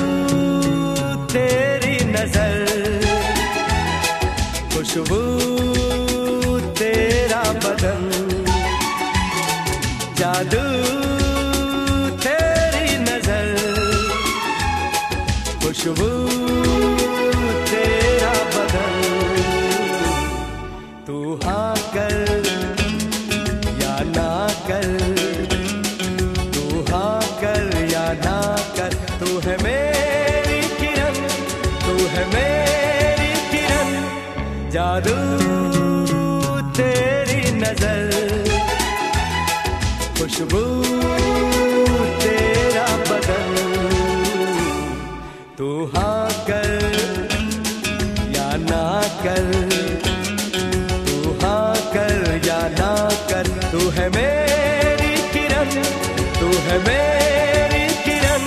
तेरी नजर, खुशबू तेरा बदन, जादू तेरी नजर, खुशबू तेरा बदन। तू हाँ कर या ना कर, तू हाँ कर या ना कर, तू है मेरी किरण, तू है मेरी किरण, जादू तेरी नजर, खुशबू तेरा बदन। तू हाँ कर या ना कर, तू हाँ कर या ना कर, तू है मेरी किरण, तू है मेरी किरण।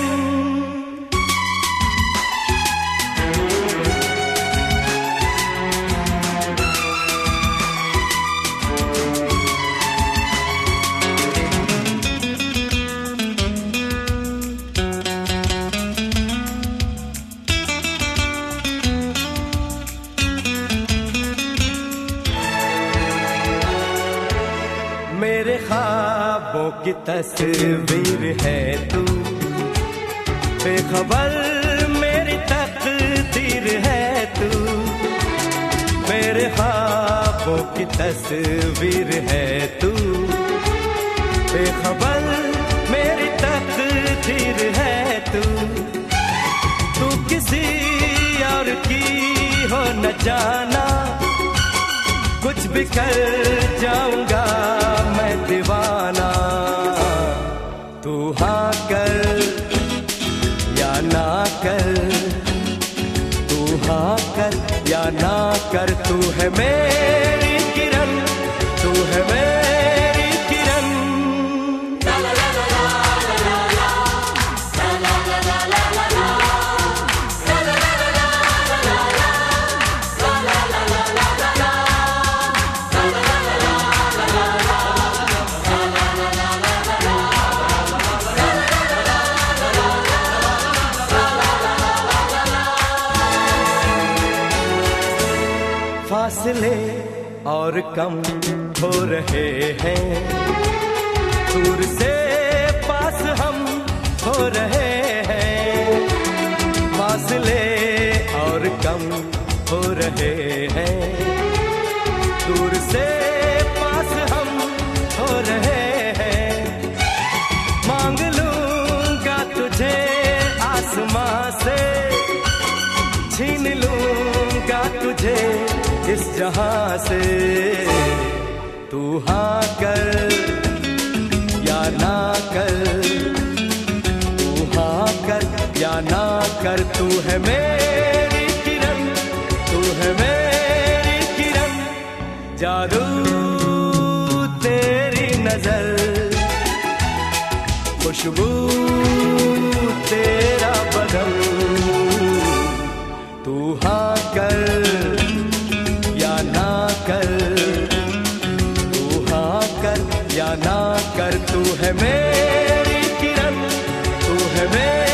मेरे ख्वाबों की तस्वीर है तू, बेखबर मेरी तकदीर है तू। मेरे ख्वाबों की तस्वीर है तू, बेखबर मेरी तकदीर है तू। तू किसी और की हो न जाना, कुछ भी कर जाऊंगा मैं दीवाना। तू हाँ कर या ना कर, तू हाँ कर या ना कर, तू है मेरी किरण, तू है मेरी किरण। फासले और कम हो रहे हैं, दूर से पास हम हो रहे हैं। फासले और कम हो रहे हैं, दूर से पास हम हो रहे हैं। मांग लूंगा तुझे आसमां से, छीन लूंगा तुझे इस जहां से। तू हाँ कर या ना कर, तू हाँ कर या ना कर, तू है मेरी किरण, तू है मेरी किरण, जादू तेरी नजर, खुशबू तेरा बदन। तू हाँ कर या ना कर, तू हाँ कर या ना कर, तू है मेरी किरण, तू है मेरी